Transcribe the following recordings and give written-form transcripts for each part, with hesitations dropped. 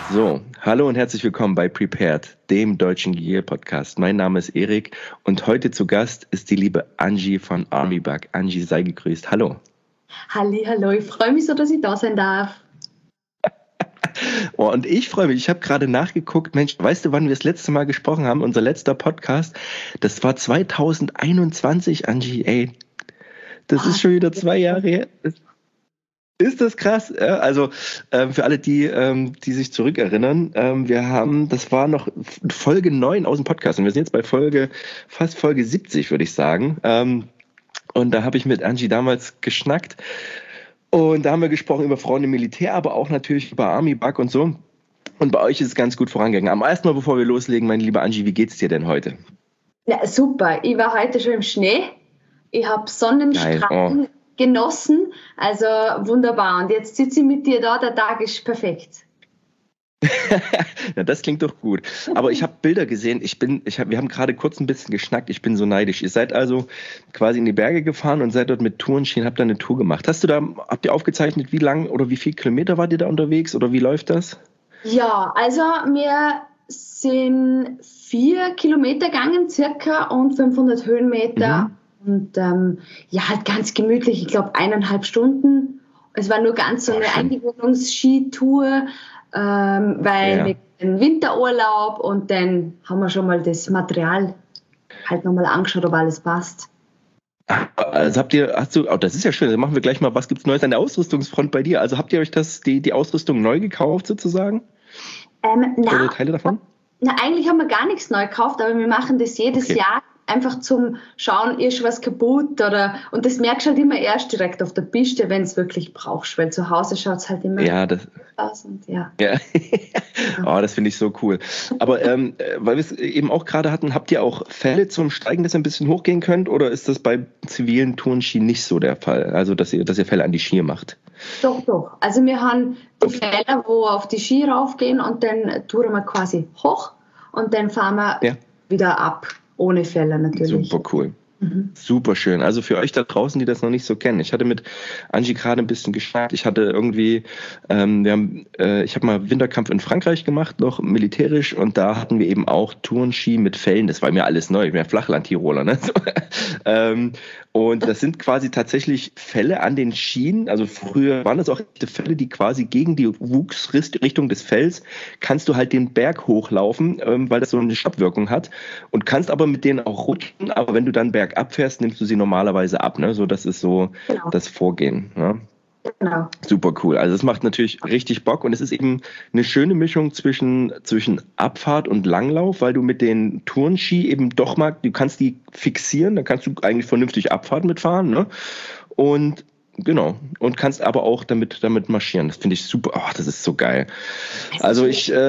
So, hallo und herzlich willkommen bei Prepared, dem deutschen Gier-Podcast. Mein Name ist Erik und heute zu Gast ist die liebe Angie von Armybug. Angie, sei gegrüßt. Hallo. Hallo, ich freue mich so, dass ich da sein darf. Oh, und ich freue mich, ich habe gerade nachgeguckt, Mensch, weißt du, wann wir das letzte Mal gesprochen haben? Unser letzter Podcast, das war 2021, Angie, ey. Das ist schon wieder 2 Jahre her. Ist das krass? Ja, also für alle, die sich zurückerinnern, das war noch Folge 9 aus dem Podcast und wir sind jetzt bei fast Folge 70, würde ich sagen. Und da habe ich mit Angie damals geschnackt und da haben wir gesprochen über Frauen im Militär, aber auch natürlich über Armybug und so. Und bei euch ist es ganz gut vorangegangen. Am ersten Mal, bevor wir loslegen, meine liebe Angie, wie geht's dir denn heute? Ja, super. Ich war heute schon im Schnee. Ich habe Sonnenstrahlen genossen, also wunderbar. Und jetzt sitze ich mit dir da, der Tag ist perfekt. Ja, das klingt doch gut. Aber ich habe Bilder gesehen, wir haben gerade kurz ein bisschen geschnackt, ich bin so neidisch. Ihr seid also quasi in die Berge gefahren und seid dort mit Tourenschienen, habt da eine Tour gemacht. Habt ihr aufgezeichnet, wie lang oder wie viele Kilometer wart ihr da unterwegs oder wie läuft das? Ja, also wir sind 4 Kilometer gegangen circa und 500 Höhenmeter. Und halt ganz gemütlich, ich glaube 1,5 Stunden. Es war nur ganz so eine Eingewöhnungsskitour, weil wir den Winterurlaub und dann haben wir schon mal das Material halt nochmal angeschaut, ob alles passt. Also das ist ja schön, dann machen wir gleich mal, was gibt's Neues an der Ausrüstungsfront bei dir? Also habt ihr euch die Ausrüstung neu gekauft sozusagen? Oder Teile davon? Na, eigentlich haben wir gar nichts neu gekauft, aber wir machen das jedes Jahr. Einfach zum Schauen, ist was kaputt und das merkst du halt immer erst direkt auf der Piste, wenn es wirklich brauchst, weil zu Hause schaut es halt immer aus. Oh, das finde ich so cool. Aber weil wir es eben auch gerade hatten, habt ihr auch Fälle zum Steigen, dass ihr ein bisschen hochgehen könnt oder ist das bei zivilen Tourenski nicht so der Fall? Also dass ihr Fälle an die Ski macht? Doch. Also wir haben die Fälle, wo auf die Ski raufgehen und dann touren wir quasi hoch und dann fahren wir wieder ab. Ohne Fälle natürlich. Super cool. Super schön. Also für euch da draußen, die das noch nicht so kennen. Ich hatte mit Angie gerade ein bisschen geschnackt. Ich hatte irgendwie, ich habe mal Winterkampf in Frankreich gemacht, noch militärisch, und da hatten wir eben auch Tourenski mit Fällen. Das war mir alles neu. Ich bin ja Flachland-Tiroler, ne? Und das sind quasi tatsächlich Fälle an den Schienen. Also früher waren das auch echte Fälle, die quasi gegen die Wuchsrichtung des Fells kannst du halt den Berg hochlaufen, weil das so eine Stoppwirkung hat und kannst aber mit denen auch rutschen. Aber wenn du dann bergab fährst, nimmst du sie normalerweise ab. Ne? So, das ist so das Vorgehen. Ne? Genau. Super cool. Also es macht natürlich richtig Bock und es ist eben eine schöne Mischung zwischen Abfahrt und Langlauf, weil du mit den Tourenski eben doch mal, du kannst die fixieren, dann kannst du eigentlich vernünftig Abfahrt mitfahren, ne? Und genau, und kannst aber auch damit marschieren. Das finde ich super. Oh, das ist so geil. Also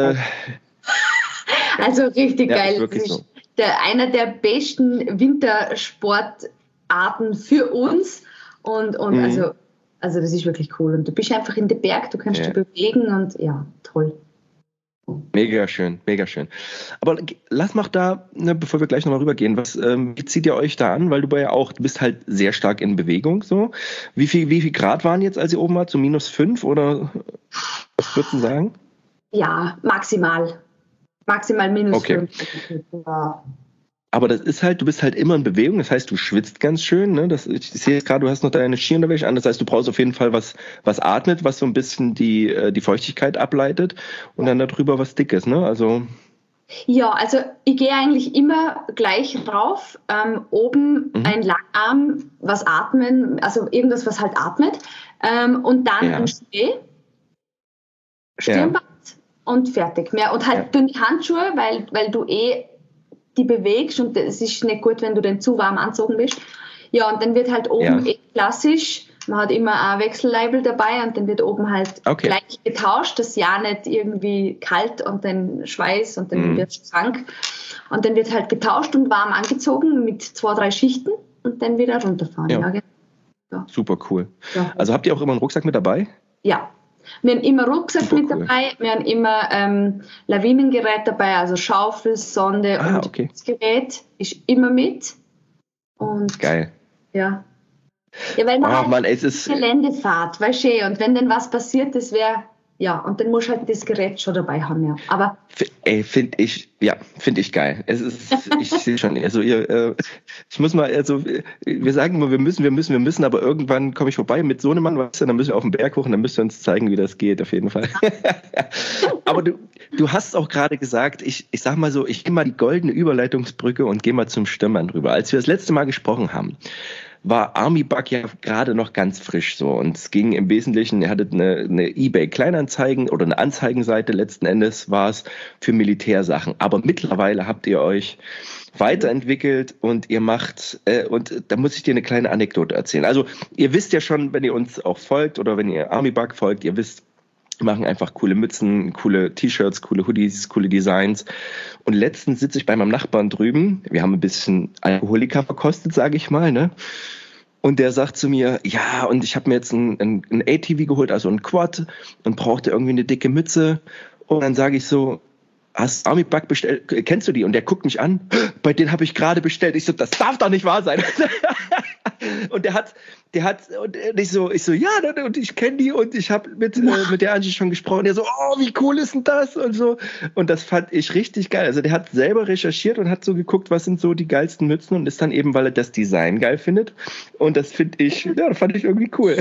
also richtig geil. Ist wirklich so. Einer der besten Wintersportarten für uns und also das ist wirklich cool. Und du bist einfach in den Berg, du kannst dich bewegen und toll. Mega schön, mega schön. Aber lass mal da, bevor wir gleich nochmal rübergehen, wie zieht ihr euch da an? Weil du bist halt sehr stark in Bewegung, so. Wie viel Grad waren jetzt, als ihr oben wart? So -5 oder was würdest du sagen? Ja, maximal -5. Ja. Aber das ist halt, du bist halt immer in Bewegung, das heißt, du schwitzt ganz schön, ne? Ich sehe jetzt gerade, du hast noch deine Skiunterwäsche an, das heißt, du brauchst auf jeden Fall was atmet, was so ein bisschen die Feuchtigkeit ableitet und dann darüber was Dickes, ne? Also ich gehe eigentlich immer gleich rauf, oben ein Langarm, was atmen, also irgendwas, was halt atmet, und dann ein Schnee, Stirnband und fertig. Und halt dünne Handschuhe, weil du die bewegst und es ist nicht gut, wenn du dann zu warm angezogen bist. Ja, und dann wird halt oben klassisch, man hat immer ein Wechselleibel dabei und dann wird oben halt gleich getauscht, dass ja nicht irgendwie kalt und dann Schweiß und dann wird es krank. Und dann wird halt getauscht und warm angezogen mit 2, 3 Schichten und dann wieder runterfahren. Ja. Super cool. Ja. Also habt ihr auch immer einen Rucksack mit dabei? Ja. Wir haben immer Rucksack dabei, wir haben immer Lawinengerät dabei, also Schaufel, Sonde und das Gerät ist immer mit. Und geil. Ja. Ja, weil man es ist Geländefahrt, weißt du, und wenn denn was passiert, das wäre ja, und dann musst du halt das Gerät schon dabei haben, ja. Aber Finde ich geil. Ich sehe schon, also ich muss mal, also wir sagen immer, wir müssen, aber irgendwann komme ich vorbei mit so einem Mann, weißt du, dann müssen wir auf den Berg hoch und dann müsst ihr uns zeigen, wie das geht, auf jeden Fall. Aber du hast auch gerade gesagt, ich sag mal so, ich gehe mal die goldene Überleitungsbrücke und gehe mal zum Stürmern rüber. Als wir das letzte Mal gesprochen haben, war Army Bug ja gerade noch ganz frisch so und es ging im Wesentlichen, ihr hattet eine eBay-Kleinanzeigen oder eine Anzeigenseite, letzten Endes war es für Militärsachen, aber mittlerweile habt ihr euch weiterentwickelt und ihr macht, und da muss ich dir eine kleine Anekdote erzählen. Also ihr wisst ja schon, wenn ihr uns auch folgt oder wenn ihr Army Bug folgt, ihr wisst, wir machen einfach coole Mützen, coole T-Shirts, coole Hoodies, coole Designs. Und letztens sitze ich bei meinem Nachbarn drüben. Wir haben ein bisschen Alkoholiker verkostet, sage ich mal, ne? Und der sagt zu mir, ja, und ich habe mir jetzt ein ATV geholt, also ein Quad, und brauchte irgendwie eine dicke Mütze. Und dann sage ich so, hast Army Bug bestellt? Kennst du die? Und der guckt mich an, bei denen habe ich gerade bestellt. Ich so, das darf doch nicht wahr sein. Und und ich so, ja, und ich kenne die und ich habe mit der Angie schon gesprochen. Der so, oh, wie cool ist denn das? Und so. Und das fand ich richtig geil. Also der hat selber recherchiert und hat so geguckt, was sind so die geilsten Mützen und ist dann eben, weil er das Design geil findet. Und das finde ich, ja, das fand ich irgendwie cool.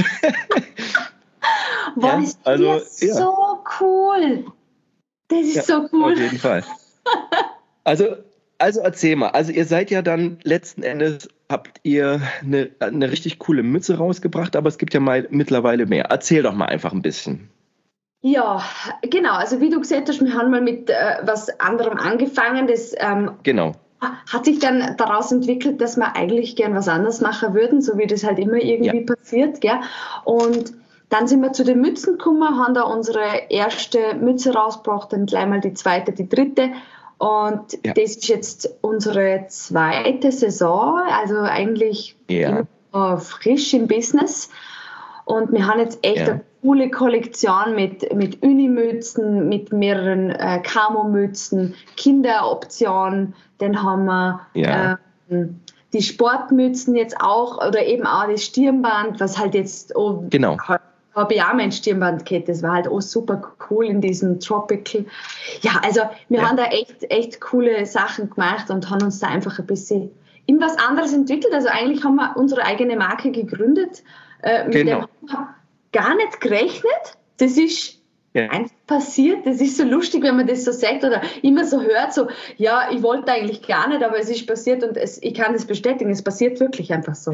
Boah, das ist so cool. Das ist so cool. Auf jeden Fall. Also erzähl mal. Also ihr seid ja dann letzten Endes, habt ihr eine richtig coole Mütze rausgebracht, aber es gibt ja mittlerweile mehr. Erzähl doch mal einfach ein bisschen. Ja, genau. Also wie du gesagt hast, wir haben mal mit was anderem angefangen. Das genau. Hat sich dann daraus entwickelt, dass wir eigentlich gern was anderes machen würden, so wie das halt immer irgendwie passiert. Gell? Und dann sind wir zu den Mützen gekommen, haben da unsere erste Mütze rausgebracht, dann gleich mal die zweite, die dritte. Und das ist jetzt unsere zweite Saison, also eigentlich frisch im Business. Und wir haben jetzt echt eine coole Kollektion mit Unimützen, mit mehreren Camo-Mützen, Kinderoptionen. Dann haben wir die Sportmützen jetzt auch oder eben auch das Stirnband, was halt jetzt habe ich auch mein Stirnband gehabt. Das war halt auch super cool in diesem Tropical. Ja, also wir haben da echt coole Sachen gemacht und haben uns da einfach ein bisschen in was anderes entwickelt. Also eigentlich haben wir unsere eigene Marke gegründet. Mit dem haben wir gar nicht gerechnet. Das ist einfach passiert. Das ist so lustig, wenn man das so sagt oder immer so hört, so, ja, ich wollte eigentlich gar nicht, aber es ist passiert und ich kann das bestätigen. Es passiert wirklich einfach so.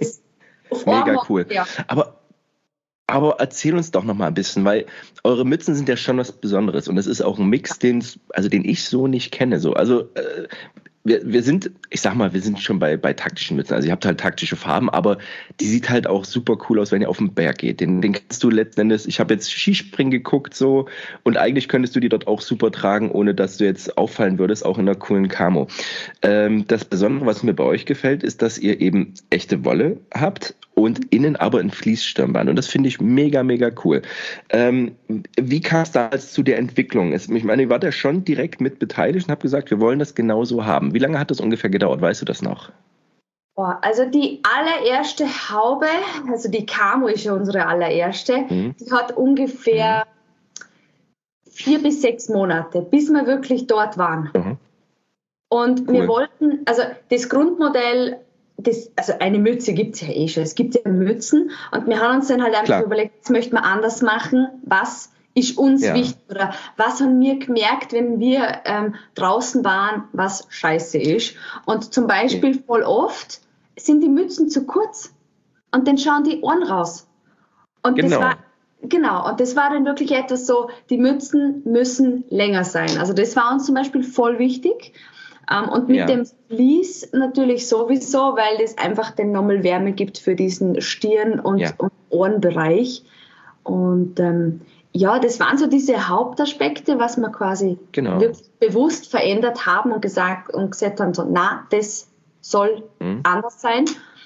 Mega cool. Ja. Aber erzähl uns doch noch mal ein bisschen, weil eure Mützen sind ja schon was Besonderes und es ist auch ein Mix, den ich so nicht kenne. So. Also wir sind, ich sag mal, wir sind schon bei taktischen Mützen. Also ihr habt halt taktische Farben, aber die sieht halt auch super cool aus, wenn ihr auf den Berg geht. Den kannst du letzten Endes, ich habe jetzt Skispringen geguckt so und eigentlich könntest du die dort auch super tragen, ohne dass du jetzt auffallen würdest, auch in einer coolen Camo. Das Besondere, was mir bei euch gefällt, ist, dass ihr eben echte Wolle habt und innen aber ein Fließstirnband. Und das finde ich mega, mega cool. Wie kam es damals zu der Entwicklung? Ich meine, ihr wart ja schon direkt mit beteiligt und habt gesagt, wir wollen das genauso haben. Wie lange hat das ungefähr gedauert? Weißt du das noch? Also die allererste Haube, also die Camo ist ja unsere allererste, die hat ungefähr 4 bis 6 Monate, bis wir wirklich dort waren. Und wir wollten, also das Grundmodell, also eine Mütze gibt es ja eh schon, es gibt ja Mützen und wir haben uns dann halt einfach überlegt, das möchten wir anders machen, was ist uns wichtig oder was haben wir gemerkt, wenn wir draußen waren, was scheiße ist. Und zum Beispiel voll oft sind die Mützen zu kurz und dann schauen die Ohren raus. Und das war und das war dann wirklich etwas so, die Mützen müssen länger sein. Also das war uns zum Beispiel voll wichtig. Und mit dem Vlies natürlich sowieso, weil das einfach dann nochmal Wärme gibt für diesen Stirn- und Ohrenbereich. Und das waren so diese Hauptaspekte, was wir quasi wirklich bewusst verändert haben und gesagt haben, so, na, das soll anders sein.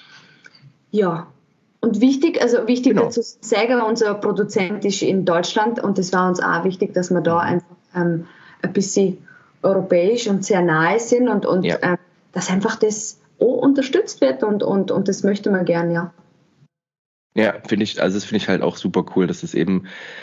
Ja, und wichtig dazu zu sagen, unser Produzent ist in Deutschland und es war uns auch wichtig, dass wir da einfach ein bisschen europäisch und sehr nahe sind und dass einfach das auch unterstützt wird und das möchte man gern, Ja, das finde ich halt auch super cool, dass es eben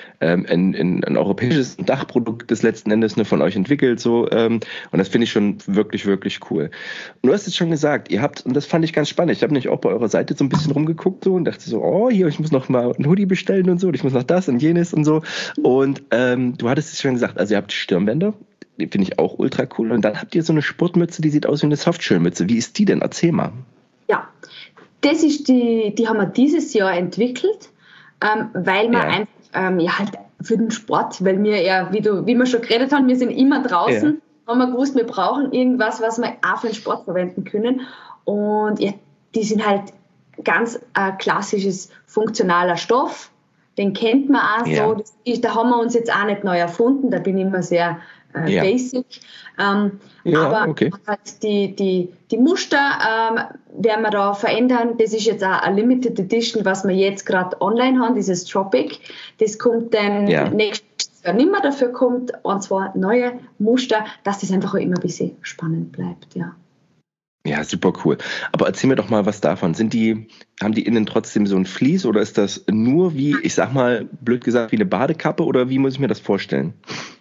ein europäisches Dachprodukt des letzten Endes von euch entwickelt, so, und das finde ich schon wirklich, wirklich cool. Und du hast es schon gesagt, und das fand ich ganz spannend, ich habe nämlich auch bei eurer Seite so ein bisschen rumgeguckt so und dachte so, oh, hier, ich muss noch mal ein Hoodie bestellen und so, und ich muss noch das und jenes und so. Und du hattest es schon gesagt, also ihr habt Stirnbänder, die finde ich auch ultra cool. Und dann habt ihr so eine Sportmütze, die sieht aus wie eine Softshellmütze. Wie ist die denn? Erzähl mal. Ja, das ist die haben wir dieses Jahr entwickelt, weil wir einfach halt für den Sport, weil wir wie wir schon geredet haben, wir sind immer draußen, haben wir gewusst, wir brauchen irgendwas, was wir auch für den Sport verwenden können. Und die sind halt ganz klassisches funktionaler Stoff, den kennt man auch so. Da haben wir uns jetzt auch nicht neu erfunden, da bin ich immer sehr basic. Aber halt die Muster werden wir da verändern. Das ist jetzt auch eine Limited Edition, was wir jetzt gerade online haben, dieses Tropic. Das kommt dann nächstes Jahr nicht mehr. Dafür kommt und zwar neue Muster, dass das einfach auch immer ein bisschen spannend bleibt. Ja. Ja, super cool. Aber erzähl mir doch mal was davon. Haben die innen trotzdem so ein Vlies oder ist das nur wie, ich sag mal, blöd gesagt, wie eine Badekappe oder wie muss ich mir das vorstellen?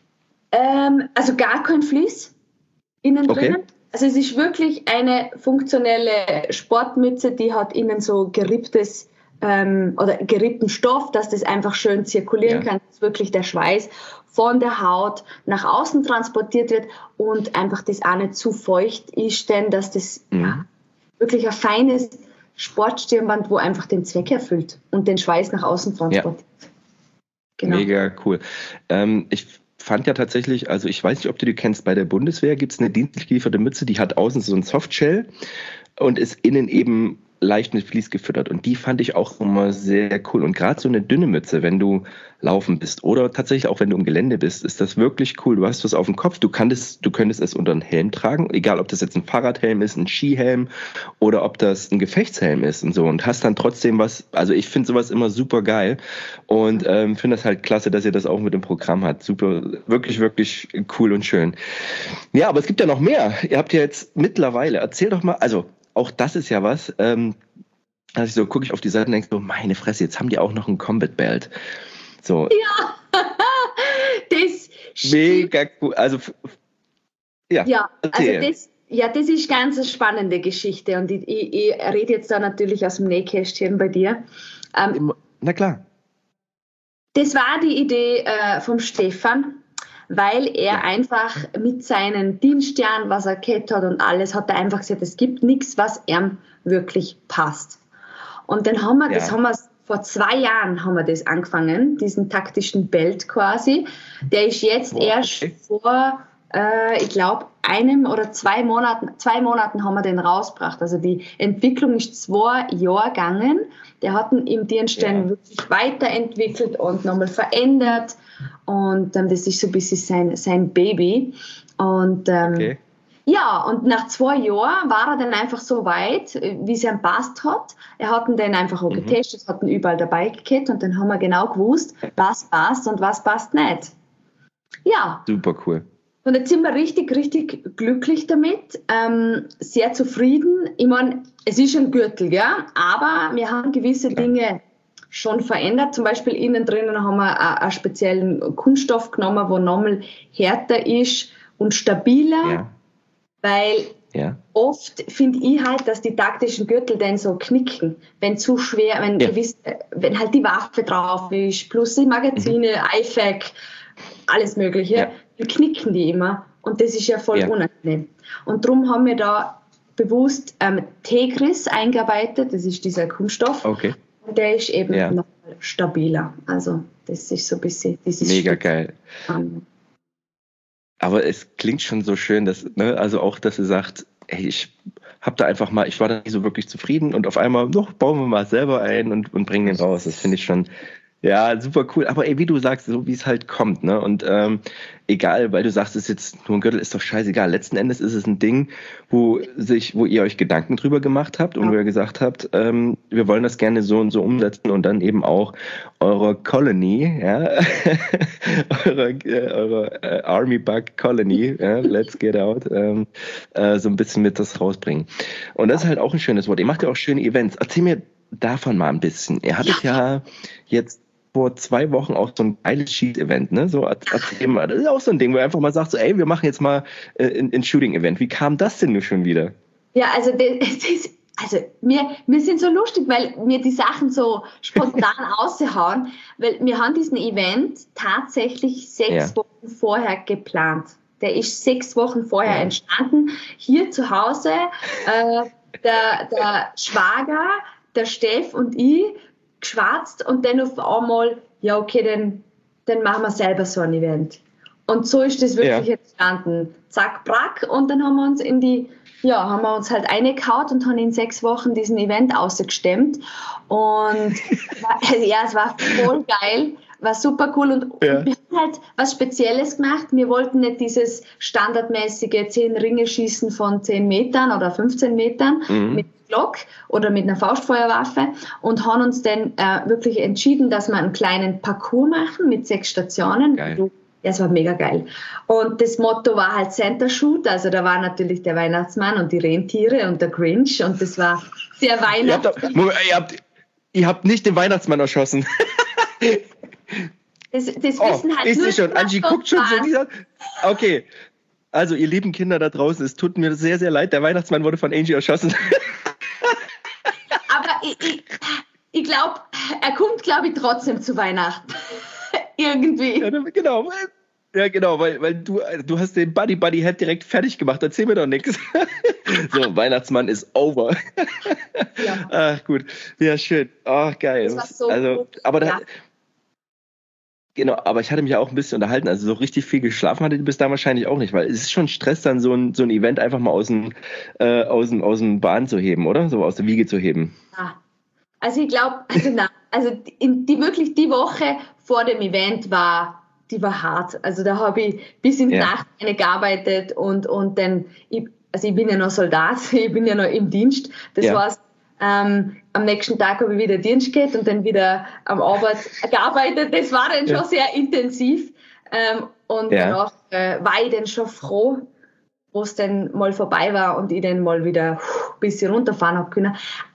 Also gar kein Vlies innen drinnen. Also es ist wirklich eine funktionelle Sportmütze, die hat innen so geripptes oder gerippten Stoff, dass das einfach schön zirkulieren kann, dass wirklich der Schweiß von der Haut nach außen transportiert wird und einfach das auch nicht zu feucht ist, denn dass das wirklich ein feines Sportstirnband, wo einfach den Zweck erfüllt und den Schweiß nach außen transportiert. Ja. Genau. Mega cool. Ich fand ja tatsächlich, also ich weiß nicht, ob du die kennst, bei der Bundeswehr gibt es eine dienstlich gelieferte Mütze, die hat außen so ein Softshell und ist innen eben leicht mit Vlies gefüttert. Und die fand ich auch immer sehr cool. Und gerade so eine dünne Mütze, wenn du laufen bist oder tatsächlich auch wenn du im Gelände bist, ist das wirklich cool. Du hast was auf dem Kopf, du könntest es unter einen Helm tragen, egal ob das jetzt ein Fahrradhelm ist, ein Skihelm oder ob das ein Gefechtshelm ist und so. Und hast dann trotzdem was, also ich finde sowas immer super geil und finde das halt klasse, dass ihr das auch mit dem Programm habt. Super, wirklich, wirklich cool und schön. Ja, aber es gibt ja noch mehr. Ihr habt ja jetzt mittlerweile, erzähl doch mal, also auch das ist ja was, also gucke ich auf die Seite und denke so, meine Fresse, jetzt haben die auch noch ein Combat Belt. So. Ja, das mega cool. Also, das ist ganz eine spannende Geschichte und ich rede jetzt da natürlich aus dem Nähkästchen bei dir. Na klar. Das war die Idee vom Stefan, weil er einfach mit seinen Dienstjahren, was er gehabt hat und alles, hat er einfach gesagt, es gibt nichts, was ihm wirklich passt. Und dann haben wir, vor 2 Jahren haben wir das angefangen, diesen taktischen Belt quasi. Der ist jetzt erst vor, ich glaube, 1 oder 2 Monaten haben wir den rausgebracht. Also die Entwicklung ist 2 Jahre gegangen. Der hat ihn im Dienst wirklich weiterentwickelt und nochmal verändert. Und das ist so ein bisschen sein Baby. Und ja, und nach 2 Jahren war er dann einfach so weit, wie es ihm passt hat. Er hat ihn dann einfach auch getestet, hat ihn überall dabei gehabt und dann haben wir genau gewusst, was passt und was passt nicht. Ja. Super cool. Und jetzt sind wir richtig, richtig glücklich damit, sehr zufrieden. Ich meine, es ist ein Gürtel, ja, aber wir haben gewisse Dinge schon verändert. Zum Beispiel innen drinnen haben wir einen speziellen Kunststoff genommen, wo nochmal härter ist und stabiler, weil oft finde ich halt, dass die taktischen Gürtel dann so knicken, wenn zu schwer, wenn halt die Waffe drauf ist, plus die Magazine, IFAK, alles Mögliche, dann knicken die immer und das ist ja voll unangenehm. Und darum haben wir da bewusst Tegris eingearbeitet, das ist dieser Kunststoff. Okay. Und der ist eben noch stabiler. Also das ist so ein bisschen dieses mega geil. Aber es klingt schon so schön, dass, ne, also auch, dass ihr sagt, hey, ich war da nicht so wirklich zufrieden und auf einmal, bauen wir mal selber ein und bringen den raus. Das finde ich schon, super cool. Aber wie du sagst, so wie es halt kommt, ne? Und egal, weil du sagst, es ist jetzt nur ein Gürtel, ist doch scheißegal. Letzten Endes ist es ein Ding, wo ihr euch Gedanken drüber gemacht habt und wo ihr gesagt habt, wir wollen das gerne so und so umsetzen und dann eben auch eure Colony, eure Army Bug Colony, let's get out, so ein bisschen mit das rausbringen. Und das ist halt auch ein schönes Wort. Ihr macht ja auch schöne Events. Erzähl mir davon mal ein bisschen. Ihr hattet ja jetzt vor 2 Wochen auch so ein geiles Schieß-Event, ne? So, erzähl mal, das ist auch so ein Ding, wo ihr einfach mal sagt, so, ey, wir machen jetzt mal ein Shooting-Event. Wie kam das denn nur schon wieder? Ja, also wir sind so lustig, weil wir die Sachen so spontan raushauen, weil wir haben diesen Event tatsächlich 6 Wochen vorher geplant. Der ist 6 Wochen vorher entstanden, hier zu Hause. Der Schwager, der Steff und ich geschwatzt und dann auf einmal, ja okay, dann machen wir selber so ein Event. Und so ist das wirklich entstanden. Zack, brack, und dann haben wir uns halt reingehaut und haben in 6 Wochen diesen Event ausgestemmt. Und es war voll geil, war super cool und wir haben halt was Spezielles gemacht. Wir wollten nicht dieses standardmäßige 10 Ringe schießen von 10 Metern oder 15 Metern mit Glock oder mit einer Faustfeuerwaffe und haben uns dann wirklich entschieden, dass wir einen kleinen Parcours machen mit 6 Stationen. Geil. Ja, es war mega geil. Und das Motto war halt Center Shoot, also da war natürlich der Weihnachtsmann und die Rentiere und der Grinch und das war sehr weihnachtlich. Ihr habt nicht den Weihnachtsmann erschossen. Das wissen halt nur schon. Angie guckt schon so wieder. Okay, also ihr lieben Kinder da draußen, es tut mir sehr, sehr leid, der Weihnachtsmann wurde von Angie erschossen. Aber ich glaube, er kommt, glaube ich, trotzdem zu Weihnachten. Irgendwie. Ja, genau, weil du hast den Buddy-Head direkt fertig gemacht. Erzähl mir doch nichts. So, Weihnachtsmann ist over. Ja. Ach, gut. Ja, schön. Ach, geil. Das war so gut. Genau, aber ich hatte mich ja auch ein bisschen unterhalten. Also so richtig viel geschlafen hatte du bis da wahrscheinlich auch nicht, weil es ist schon Stress, dann so ein Event einfach mal aus dem Bahn zu heben, oder? So aus der Wiege zu heben. Ja. Also ich glaube, die Woche vor dem Event die war hart. Also da habe ich bis in die Nacht gearbeitet und dann, ich bin ja noch Soldat, ich bin ja noch im Dienst. Das heißt, am nächsten Tag habe ich wieder Dienst gehabt und dann wieder am Arbeit gearbeitet. Das war dann schon sehr intensiv. Und danach war ich dann schon froh, wo es dann mal vorbei war und ich dann mal wieder ein bisschen runterfahren habe können.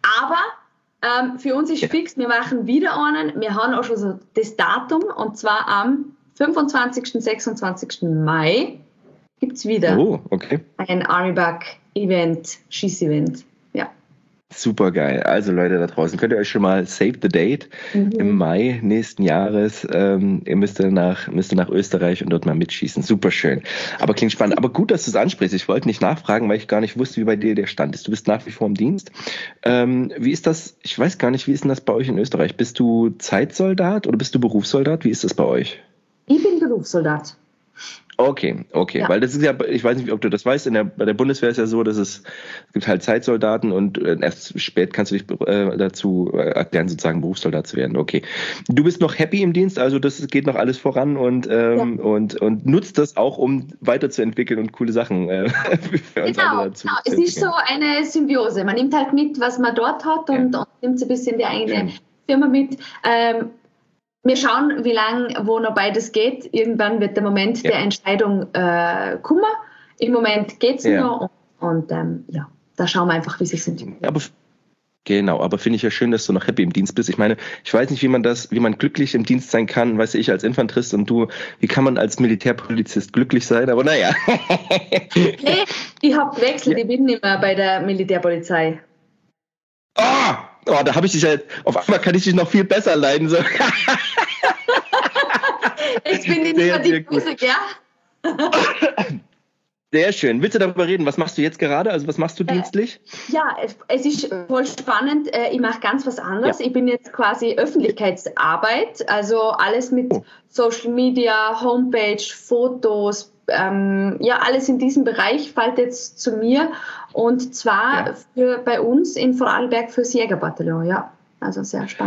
Aber für uns ist fix, wir machen wieder einen. Wir haben auch schon so das Datum und zwar am 25. 26. Mai gibt es wieder ein Army-Bug-Event, Schieß-Event. Ja. Super geil. Also Leute da draußen, könnt ihr euch schon mal save the date im Mai nächsten Jahres. Ihr müsst nach Österreich und dort mal mitschießen. Super schön. Aber klingt spannend. Aber gut, dass du es ansprichst. Ich wollte nicht nachfragen, weil ich gar nicht wusste, wie bei dir der Stand ist. Du bist nach wie vor im Dienst. Wie ist das? Ich weiß gar nicht, wie ist denn das bei euch in Österreich? Bist du Zeitsoldat oder bist du Berufssoldat? Wie ist das bei euch? Ich bin Berufssoldat. Okay, ja. Weil das ist ja, ich weiß nicht, ob du das weißt, bei der Bundeswehr ist ja so, dass es gibt halt Zeitsoldaten und erst spät kannst du dich dazu erklären, sozusagen Berufssoldat zu werden. Okay. Du bist noch happy im Dienst, also das geht noch alles voran und nutzt das auch, um weiterzuentwickeln und coole Sachen für uns alle dazu. Genau. Es ist so eine Symbiose. Man nimmt halt mit, was man dort hat und nimmt so ein bisschen die eigene Firma mit. Wir schauen, wie lange, wo noch beides geht. Irgendwann wird der Moment der Entscheidung kommen. Im Moment geht es noch und da schauen wir einfach, wie sich es entwickelt. Aber finde ich ja schön, dass du noch happy im Dienst bist. Ich meine, ich weiß nicht, wie man glücklich im Dienst sein kann, weiß ich als Infanterist und du, wie kann man als Militärpolizist glücklich sein? Aber naja. Nee, ich habe gewechselt, ich bin nicht mehr bei der Militärpolizei. Oh, da habe ich dich halt, auf einmal kann ich dich noch viel besser leiden. So. Ich bin nicht mehr die Musik, ja? Sehr schön. Willst du darüber reden? Was machst du jetzt gerade? Also was machst du dienstlich? Ja, es ist voll spannend. Ich mache ganz was anderes. Ja. Ich bin jetzt quasi Öffentlichkeitsarbeit, also alles mit Social Media, Homepage, Fotos, alles in diesem Bereich fällt jetzt zu mir und zwar bei uns in Vorarlberg fürs Jägerbataillon, also sehr spannend.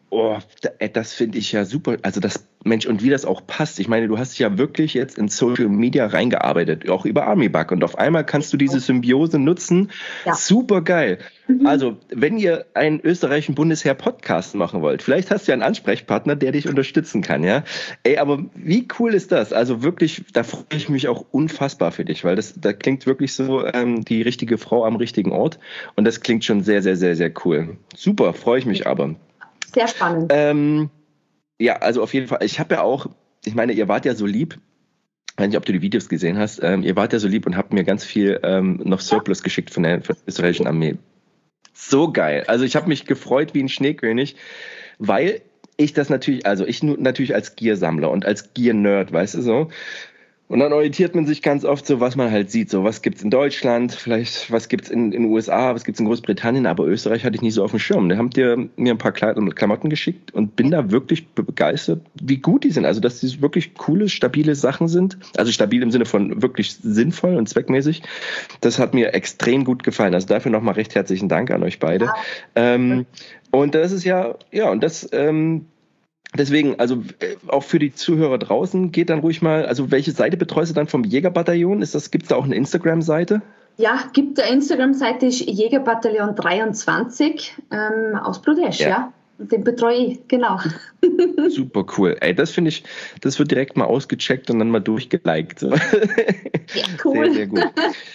Oh, das finde ich ja super. Also das, Mensch, und wie das auch passt. Ich meine, du hast dich ja wirklich jetzt in Social Media reingearbeitet, auch über Armybug. Und auf einmal kannst du diese Symbiose nutzen. Ja. Super geil. Mhm. Also, wenn ihr einen österreichischen Bundesheer-Podcast machen wollt, vielleicht hast du ja einen Ansprechpartner, der dich unterstützen kann, ja. Ey, aber wie cool ist das? Also wirklich, da freue ich mich auch unfassbar für dich, weil da klingt wirklich so die richtige Frau am richtigen Ort. Und das klingt schon sehr, sehr, sehr, sehr cool. Super, freue ich mich aber. Sehr spannend. Ja, also auf jeden Fall. Ich habe ja auch, ich meine, ihr wart ja so lieb. Ich weiß nicht, ob du die Videos gesehen hast. Ihr wart ja so lieb und habt mir ganz viel noch Surplus geschickt von der österreichischen Armee. So geil. Also ich habe mich gefreut wie ein Schneekönig, weil ich das natürlich, also ich natürlich als Gear-Sammler und als Gear-Nerd, weißt du so. Und dann orientiert man sich ganz oft so, was man halt sieht. So, was gibt's in Deutschland, vielleicht was gibt's in den USA, was gibt's in Großbritannien, aber Österreich hatte ich nie so auf dem Schirm. Da habt ihr mir ein paar Klamotten geschickt und bin da wirklich begeistert, wie gut die sind. Also, dass die wirklich coole, stabile Sachen sind. Also stabil im Sinne von wirklich sinnvoll und zweckmäßig. Das hat mir extrem gut gefallen. Also dafür nochmal recht herzlichen Dank an euch beide. Ja. Und das ist und das, deswegen, also auch für die Zuhörer draußen, geht dann ruhig mal, also welche Seite betreust du dann vom Jägerbataillon? Gibt es da auch eine Instagram-Seite? Ja, gibt eine Instagram-Seite, ist Jägerbataillon 23 aus Bludesch, ja. Den betreue ich, genau. Super cool. Ey, das finde ich, das wird direkt mal ausgecheckt und dann mal durchgeliked. So. Ja, cool. Sehr, sehr gut.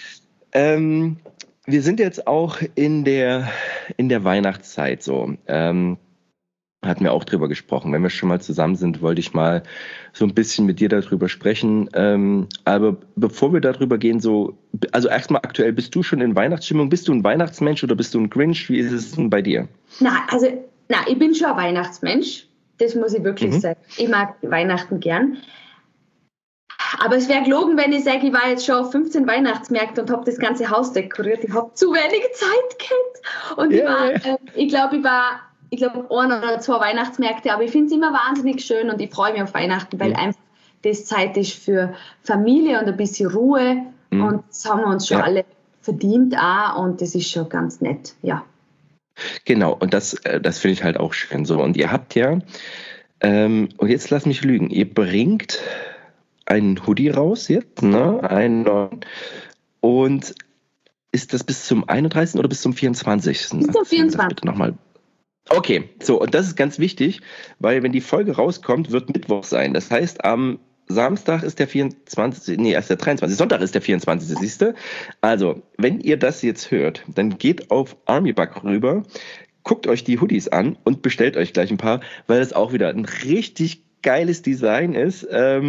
Wir sind jetzt auch in der Weihnachtszeit so. Hatten wir auch drüber gesprochen. Wenn wir schon mal zusammen sind, wollte ich mal so ein bisschen mit dir darüber sprechen. Aber bevor wir darüber gehen, also erstmal aktuell, bist du schon in Weihnachtsstimmung? Bist du ein Weihnachtsmensch oder bist du ein Grinch? Wie ist es denn bei dir? Ich bin schon ein Weihnachtsmensch. Das muss ich wirklich sagen. Ich mag Weihnachten gern. Aber es wäre gelogen, wenn ich sage, ich war jetzt schon auf 15 Weihnachtsmärkte und habe das ganze Haus dekoriert. Ich habe zu wenig Zeit gehabt. Und ich glaube, ein oder zwei Weihnachtsmärkte, aber ich finde es immer wahnsinnig schön und ich freue mich auf Weihnachten, weil einfach das Zeit ist für Familie und ein bisschen Ruhe und das haben wir uns schon alle verdient auch und das ist schon ganz nett, ja. Genau, und das finde ich halt auch schön so. Und ihr habt ja, und jetzt lass mich lügen, ihr bringt einen Hoodie raus jetzt, ne? Einen neuen. Und ist das bis zum 31. oder bis zum 24.? Bis zum 24. Bitte nochmal. Okay, so, und das ist ganz wichtig, weil wenn die Folge rauskommt, wird Mittwoch sein. Das heißt, am Samstag ist der 24., erst der 23., Sonntag ist der 24., siehst du? Also, wenn ihr das jetzt hört, dann geht auf Armybug rüber, guckt euch die Hoodies an und bestellt euch gleich ein paar, weil das auch wieder ein richtig geiles Design ist.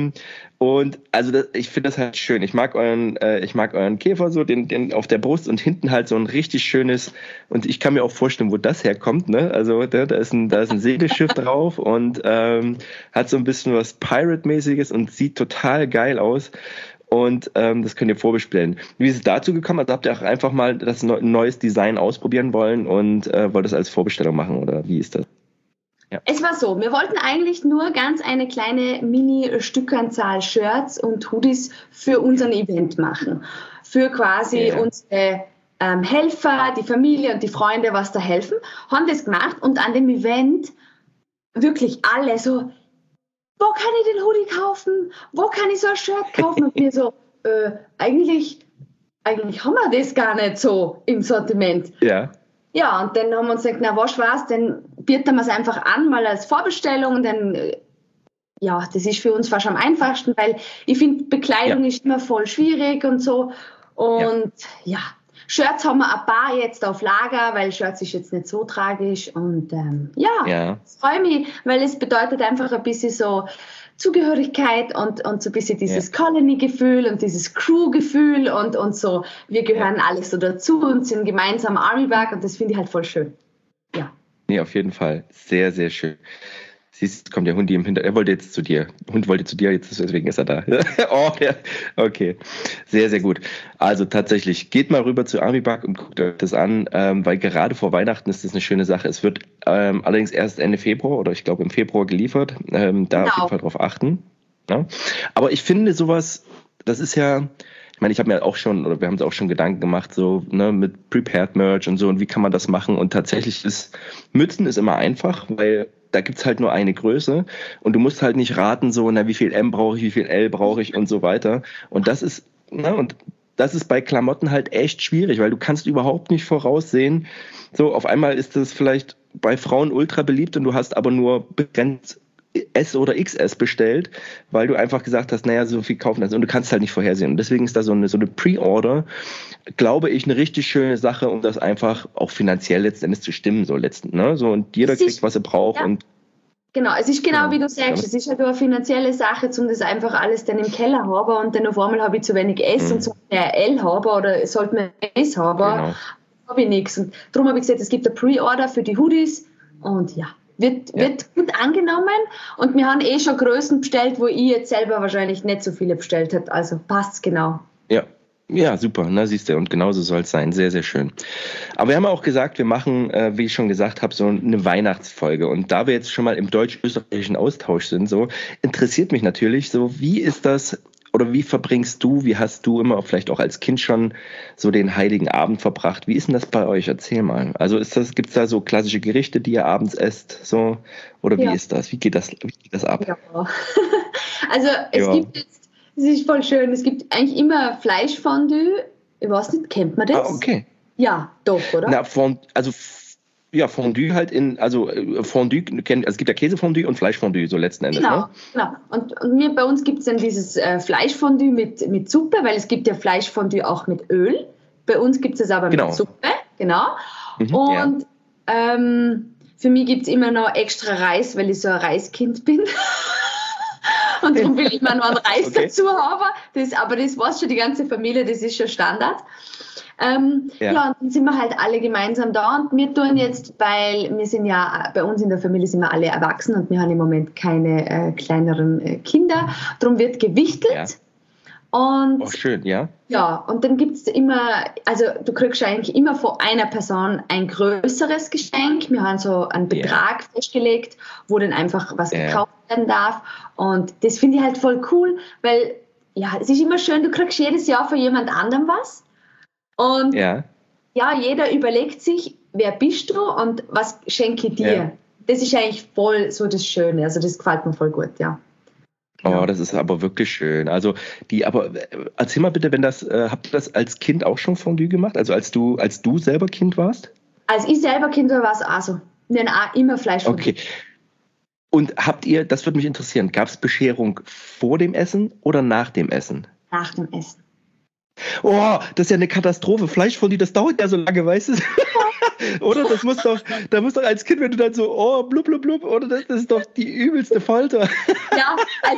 Und also ich finde das halt schön. Ich mag euren Käfer so, den auf der Brust und hinten halt so ein richtig schönes, und ich kann mir auch vorstellen, wo das herkommt, ne? Also da ist ein Segelschiff drauf und hat so ein bisschen was Pirate-mäßiges und sieht total geil aus. Und das könnt ihr vorbestellen. Wie ist es dazu gekommen? Also habt ihr auch einfach mal das neues Design ausprobieren wollen und wollt das als Vorbestellung machen oder wie ist das? Ja. Es war so, wir wollten eigentlich nur ganz eine kleine Mini-Stückanzahl Shirts und Hoodies für unseren Event machen. Für quasi unsere Helfer, die Familie und die Freunde, was da helfen. Haben das gemacht und an dem Event wirklich alle so, wo kann ich den Hoodie kaufen? Wo kann ich so ein Shirt kaufen? Und wir so, eigentlich haben wir das gar nicht so im Sortiment. Ja. Ja, und dann haben wir uns gedacht, na, was war's, dann bieten wir es einfach an, mal als Vorbestellung und dann, das ist für uns fast am einfachsten, weil ich finde, Bekleidung ist immer voll schwierig und so. Und Shirts haben wir ein paar jetzt auf Lager, weil Shirts ist jetzt nicht so tragisch und ich freue mich, weil es bedeutet einfach ein bisschen so Zugehörigkeit und so ein bisschen dieses Colony-Gefühl und dieses Crew-Gefühl und so, wir gehören alle so dazu und sind gemeinsam Armybug und das finde ich halt voll schön. Ja. Nee, auf jeden Fall. Sehr, sehr schön. Siehst, kommt der Hund im Hintergrund. Er wollte jetzt zu dir. Der Hund wollte zu dir, deswegen ist er da. Oh, ja. Okay. Sehr, sehr gut. Also tatsächlich, geht mal rüber zu Armybug und guckt euch das an, weil gerade vor Weihnachten ist das eine schöne Sache. Es wird allerdings erst Ende Februar oder ich glaube im Februar geliefert. Da auf jeden Fall drauf achten. Ja? Aber ich finde sowas, das ist ja, ich meine, ich habe mir auch schon, oder wir haben uns auch schon Gedanken gemacht, so, ne, mit Prepared Merch und so, und wie kann man das machen? Und tatsächlich Mützen ist immer einfach, weil da gibt's halt nur eine Größe und du musst halt nicht raten, so, na, wie viel M brauche ich, wie viel L brauche ich und so weiter. Und das ist bei Klamotten halt echt schwierig, weil du kannst überhaupt nicht voraussehen, so, auf einmal ist das vielleicht bei Frauen ultra beliebt und du hast aber nur begrenzt S oder XS bestellt, weil du einfach gesagt hast, naja, so viel kaufen das und du kannst halt nicht vorhersehen. Und deswegen ist da so eine Pre-Order, glaube ich, eine richtig schöne Sache, um das einfach auch finanziell letztendlich zu stimmen, ne? So, und jeder kriegt, was er braucht. Ja. Und genau, es ist genau wie du sagst, es ist halt eine finanzielle Sache, um das einfach alles dann im Keller haben und dann auf einmal habe ich zu wenig S und so mehr L haben oder sollte man S haben, habe ich nichts. Und darum habe ich gesagt, es gibt eine Pre-Order für die Hoodies und ja. Wird gut angenommen und wir haben schon Größen bestellt, wo ich jetzt selber wahrscheinlich nicht so viele bestellt hätte. Also passt genau. Ja, super, na siehst du, und genauso soll es sein. Sehr, sehr schön. Aber wir haben auch gesagt, wir machen, wie ich schon gesagt habe, so eine Weihnachtsfolge. Und da wir jetzt schon mal im deutsch-österreichischen Austausch sind, so interessiert mich natürlich so, wie ist das, oder wie hast du immer vielleicht auch als Kind schon so den Heiligen Abend verbracht? Wie ist denn das bei euch? Erzähl mal. Also gibt's da so klassische Gerichte, die ihr abends esst, so? Oder wie ist das? Wie geht das ab? Ja. Also es gibt jetzt, es ist voll schön, es gibt eigentlich immer Fleischfondue. Ich weiß nicht, kennt man das? Ah, okay. Ja, doch, oder? Na, Fondue halt Fondue, es gibt ja Käsefondue und Fleischfondue, so letzten Endes. Genau, ne? Genau. Und bei uns gibt es dann dieses Fleischfondue mit Suppe, weil es gibt ja Fleischfondue auch mit Öl. Bei uns gibt es das aber mit Suppe, genau. Und für mich gibt es immer noch extra Reis, weil ich so ein Reiskind bin. Und darum will ich immer noch einen Reis dazu haben. Aber das weiß schon die ganze Familie, das ist schon Standard. Und dann sind wir halt alle gemeinsam da und wir tun jetzt, weil wir sind ja, bei uns in der Familie sind wir alle erwachsen und wir haben im Moment keine kleineren Kinder, darum wird gewichtelt. Ja. Und schön, ja. Ja, und dann gibt es immer, also du kriegst eigentlich immer von einer Person ein größeres Geschenk. Wir haben so einen Betrag festgelegt, wo dann einfach was gekauft werden darf. Und das finde ich halt voll cool, weil ja, es ist immer schön, du kriegst jedes Jahr von jemand anderem was. Und jeder überlegt sich, wer bist du und was schenke ich dir. Ja. Das ist eigentlich voll so das Schöne, also das gefällt mir voll gut, ja. Oh, das ist aber wirklich schön. Also erzähl mal bitte, habt ihr das als Kind auch schon Fondue gemacht? Also als du selber Kind warst? Als ich selber Kind war es auch so. Wir haben auch immer Fleischfondue. Okay. Und das würde mich interessieren, gab es Bescherung vor dem Essen oder nach dem Essen? Nach dem Essen. Oh, das ist ja eine Katastrophe. Fleischfondue, das dauert ja so lange, weißt du? Oder? Da muss doch als Kind, wenn du dann so, blub, blub, blub, oder? Das ist doch die übelste Folter. Ja,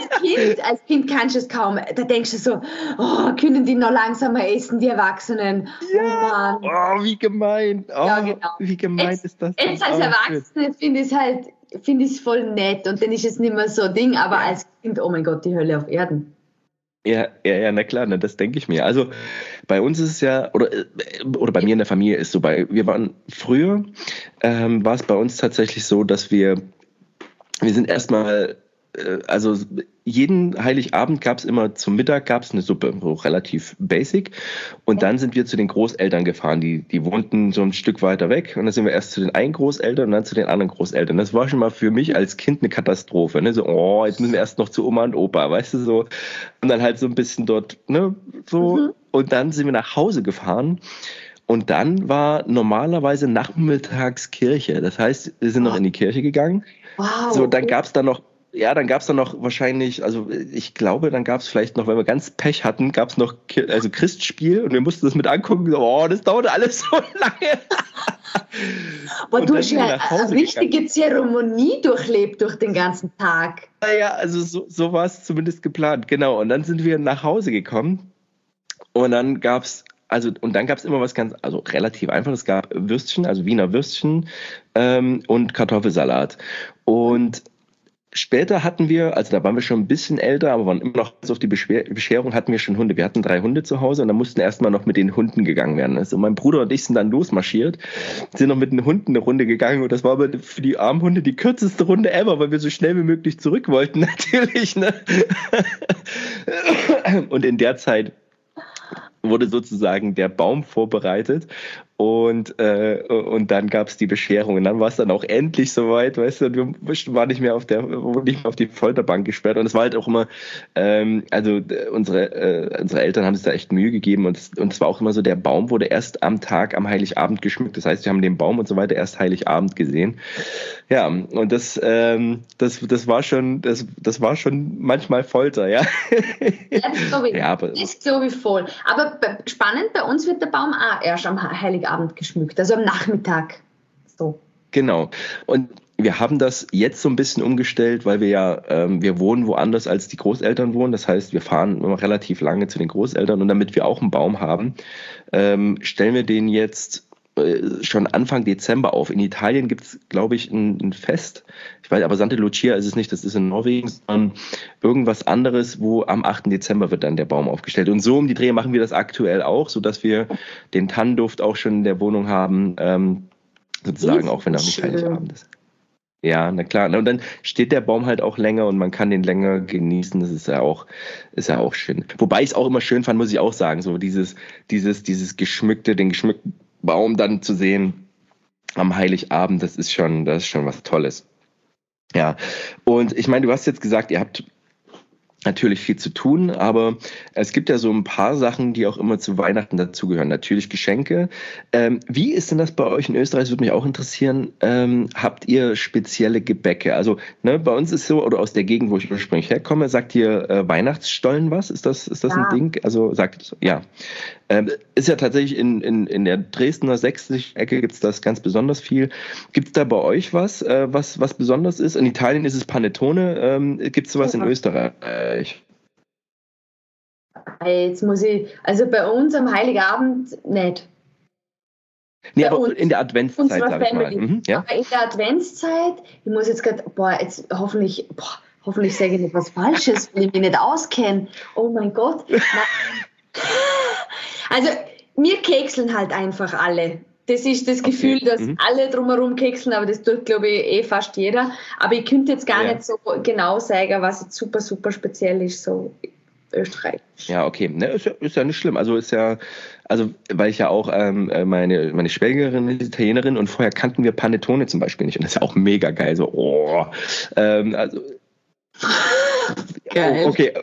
als Kind kannst du es kaum. Da denkst du so, können die noch langsamer essen, die Erwachsenen? Ja. Oh Mann. Wie gemein. Ja, genau. Wie gemein ist das? Jetzt als Erwachsene finde ich es voll nett und dann ist es nicht mehr so ein Ding, aber als Kind, oh mein Gott, die Hölle auf Erden. Ja, na klar, das denke ich mir. Also bei uns ist es ja, oder bei mir in der Familie ist so, wir waren früher, war es bei uns tatsächlich so, dass wir sind erstmal, also jeden Heiligabend gab es immer zum Mittag eine Suppe, so relativ basic. Und dann sind wir zu den Großeltern gefahren, die wohnten so ein Stück weiter weg. Und dann sind wir erst zu den einen Großeltern und dann zu den anderen Großeltern. Das war schon mal für mich als Kind eine Katastrophe. Ne? So, jetzt müssen wir erst noch zu Oma und Opa, weißt du, so. Und dann halt so ein bisschen dort, ne, so. Mhm. Und dann sind wir nach Hause gefahren. Und dann war normalerweise nachmittags Kirche. Das heißt, wir sind noch in die Kirche gegangen. Wow. So, dann gab es dann noch wahrscheinlich, also ich glaube, dann gab es vielleicht noch, wenn wir ganz Pech hatten, gab es noch Christspiel und wir mussten das mit angucken. So, das dauerte alles so lange. Aber du hast ja eine richtige Zeremonie durchlebt durch den ganzen Tag. Ja, also so war es zumindest geplant, genau. Und dann sind wir nach Hause gekommen und dann gab es immer was relativ Einfaches. Es gab Würstchen, also Wiener Würstchen und Kartoffelsalat. Und später hatten wir, also da waren wir schon ein bisschen älter, aber waren immer noch auf die Bescherung, hatten wir schon Hunde. Wir hatten 3 Hunde zu Hause und dann mussten erstmal noch mit den Hunden gegangen werden. Also mein Bruder und ich sind dann losmarschiert, sind noch mit den Hunden eine Runde gegangen und das war aber für die armen Hunde die kürzeste Runde ever, weil wir so schnell wie möglich zurück wollten, natürlich. Ne? Und in der Zeit wurde sozusagen der Baum vorbereitet und dann gab es die Bescherung und dann war es dann auch endlich soweit, weißt du, wir waren nicht mehr wurden nicht mehr auf die Folterbank gesperrt und es war halt auch immer, unsere Eltern haben sich da echt Mühe gegeben und es war auch immer so, der Baum wurde erst am Heiligabend geschmückt, das heißt, wir haben den Baum und so weiter erst Heiligabend gesehen. Ja, und das war schon manchmal Folter, ja. Ja, das glaube ich voll. Aber spannend, bei uns wird der Baum auch erst am Heiligabend geschmückt, also am Nachmittag. So. Genau. Und wir haben das jetzt so ein bisschen umgestellt, weil wir wohnen woanders als die Großeltern wohnen. Das heißt, wir fahren immer relativ lange zu den Großeltern und damit wir auch einen Baum haben, stellen wir den jetzt schon Anfang Dezember auf. In Italien gibt es, glaube ich, ein Fest. Ich weiß, aber Santa Lucia ist es nicht, das ist in Norwegen, sondern irgendwas anderes, wo am 8. Dezember wird dann der Baum aufgestellt. Und so um die Dreh machen wir das aktuell auch, sodass wir den Tannenduft auch schon in der Wohnung haben, sozusagen, auch wenn er nicht Heiligabend ist. Ja, na klar. Und dann steht der Baum halt auch länger und man kann den länger genießen. Das ist ja auch schön. Wobei ich es auch immer schön fand, muss ich auch sagen, so den geschmückten Baum dann zu sehen am Heiligabend, das ist schon was Tolles. Ja, und ich meine, du hast jetzt gesagt, ihr habt natürlich viel zu tun, aber es gibt ja so ein paar Sachen, die auch immer zu Weihnachten dazugehören. Natürlich Geschenke. Wie ist denn das bei euch in Österreich? Das würde mich auch interessieren. Habt ihr spezielle Gebäcke? Also bei uns ist so, oder aus der Gegend, wo ich ursprünglich herkomme, sagt ihr Weihnachtsstollen was? Ist das ein Ding? Also sagt ja. Ist ja tatsächlich in der Dresdner sächsischen Ecke gibt es das ganz besonders viel. Gibt es da bei euch was besonders ist? In Italien ist es Panettone. Gibt es sowas in Österreich? Jetzt muss also bei uns am Heiligabend nicht. Nee, aber in der Adventszeit, sag ich mal. Ja. Aber in der Adventszeit, ich muss jetzt gerade, hoffentlich sage ich nicht was Falsches, weil ich mich nicht auskenne. Oh mein Gott. Also, wir kekseln halt einfach alle. Das ist das Gefühl, dass alle drumherum kekseln, aber das tut, glaube ich, fast jeder. Aber ich könnte jetzt gar nicht so genau sagen, was jetzt super, super speziell ist, so Österreich. Ja, okay. Ne, ist ja nicht schlimm. Also weil ich ja auch, meine Schwägerin ist Italienerin und vorher kannten wir Panettone zum Beispiel nicht. Und das ist ja auch mega geil. So, geil. Okay.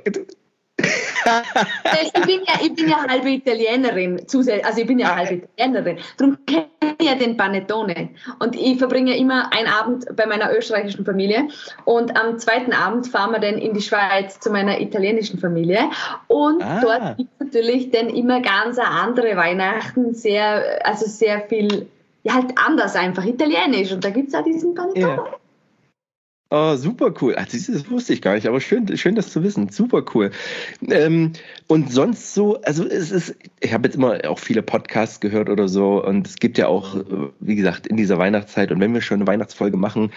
Ich bin ja halbe Italienerin, also ich bin ja halbe Italienerin, darum kenne ich ja den Panettone und ich verbringe immer einen Abend bei meiner österreichischen Familie und am zweiten Abend fahren wir dann in die Schweiz zu meiner italienischen Familie und dort gibt es natürlich dann immer ganz andere Weihnachten, sehr viel, ja halt anders einfach, italienisch und da gibt es auch diesen Panettone. Yeah. Oh, super cool. Ach, das wusste ich gar nicht, aber schön das zu wissen. Super cool. Und sonst so, also ich habe jetzt immer auch viele Podcasts gehört oder so und es gibt ja auch, wie gesagt, in dieser Weihnachtszeit und wenn wir schon eine Weihnachtsfolge machen,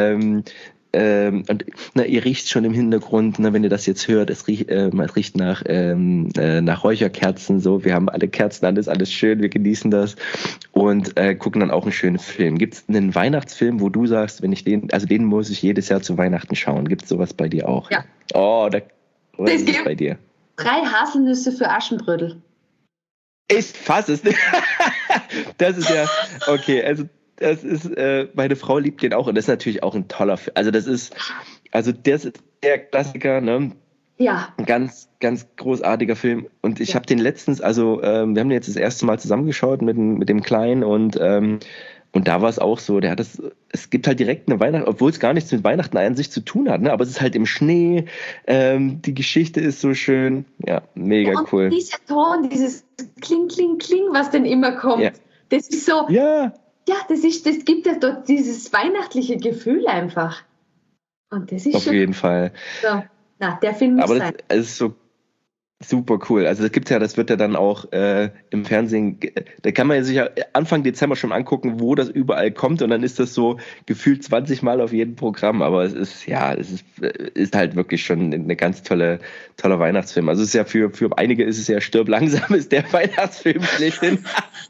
und ihr riecht schon im Hintergrund, wenn ihr das jetzt hört, man riecht nach Räucherkerzen, so, wir haben alle Kerzen an, ist alles schön, wir genießen das und gucken dann auch einen schönen Film. Gibt es einen Weihnachtsfilm, wo du sagst, den muss ich jedes Jahr zu Weihnachten schauen? Gibt es sowas bei dir auch? Ja. Was ist das bei dir? 3 Haselnüsse für Aschenbrödel. Ich fasse es nicht. Das ist ja, okay, also das ist, meine Frau liebt den auch und das ist natürlich auch ein toller Film. Also das ist der Klassiker, ne? Ja. Ein ganz, ganz großartiger Film. Und ich habe den letztens, wir haben den jetzt das erste Mal zusammengeschaut mit dem Kleinen und da war es auch so, es gibt halt direkt eine Weihnachten, obwohl es gar nichts mit Weihnachten an sich zu tun hat, ne? Aber es ist halt im Schnee, die Geschichte ist so schön, ja, mega cool. Und dieser Ton, dieses Kling, Kling, Kling, was denn immer kommt, das ist so... Ja, das gibt ja dort dieses weihnachtliche Gefühl einfach. Und das ist auf jeden Fall. So, der Film muss sein. Aber das ist so super cool. Also das wird ja dann auch im Fernsehen, da kann man sich ja Anfang Dezember schon angucken, wo das überall kommt und dann ist das so gefühlt 20 Mal auf jedem Programm. Aber es ist halt wirklich schon eine ganz toller Weihnachtsfilm. Also es ist ja für einige ist es ja Stirb langsam, ist der Weihnachtsfilm schlechthin.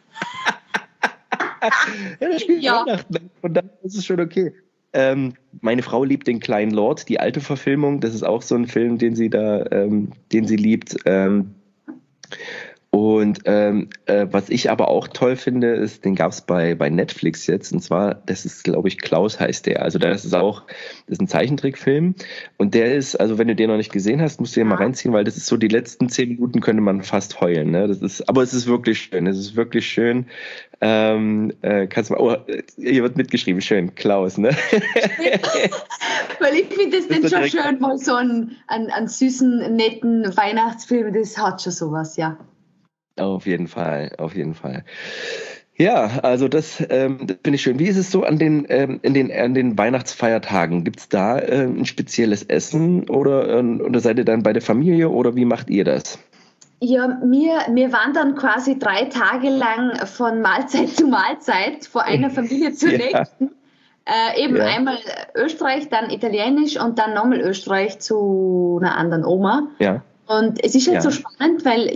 Ja, das spielt Weihnachten und dann ist es schon okay. Meine Frau liebt den kleinen Lord, die alte Verfilmung. Das ist auch so ein Film, den sie liebt. Und was ich aber auch toll finde, ist, den gab es bei Netflix jetzt, und zwar, das ist, glaube ich, Klaus heißt der. Also das ist ein Zeichentrickfilm, und der ist, also wenn du den noch nicht gesehen hast, musst du den mal reinziehen, weil das ist so, die letzten 10 Minuten könnte man fast heulen. Ne? Aber es ist wirklich schön, es ist wirklich schön. Kannst du mal, oh, hier wird mitgeschrieben, schön, Klaus, ne? Weil ich finde es dann schon schön, mal so einen süßen, netten Weihnachtsfilm, das hat schon sowas, ja. Auf jeden Fall, auf jeden Fall. Ja, also das finde ich schön. Wie ist es so an den Weihnachtsfeiertagen? Gibt es da ein spezielles Essen oder seid ihr dann bei der Familie oder wie macht ihr das? Ja, wir wandern quasi 3 Tage lang von Mahlzeit zu Mahlzeit, von einer Familie zur nächsten. Einmal Österreich, dann Italienisch und dann nochmal Österreich zu einer anderen Oma. Ja. Und es ist halt so spannend, weil